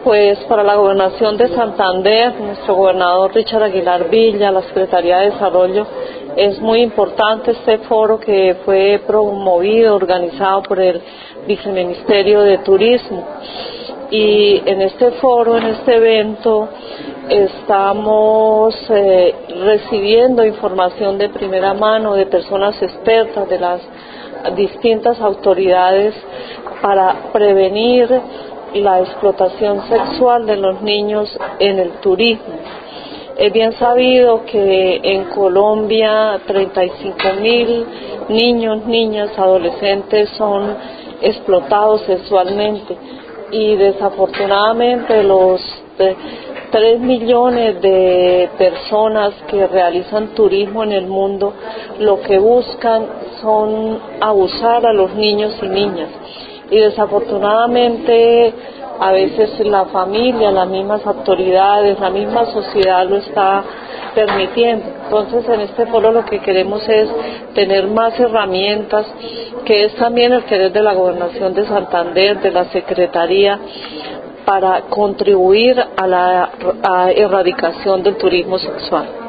Pues para la Gobernación de Santander, nuestro gobernador Richard Aguilar Villa, la Secretaría de Desarrollo, es muy importante este foro que fue promovido, organizado por el Viceministerio de Turismo. Y en este foro, en este evento, estamos recibiendo información de primera mano de personas expertas, de las distintas autoridades, para prevenir la explotación sexual de los niños en el turismo. Es bien sabido que en Colombia 35.000 niños, niñas, adolescentes son explotados sexualmente y desafortunadamente los 3 millones de personas que realizan turismo en el mundo lo que buscan son abusar a los niños y niñas. Y desafortunadamente a veces la familia, las mismas autoridades, la misma sociedad lo está permitiendo. Entonces en este foro lo que queremos es tener más herramientas, que es también el querer de la Gobernación de Santander, de la Secretaría, para contribuir a la erradicación del turismo sexual.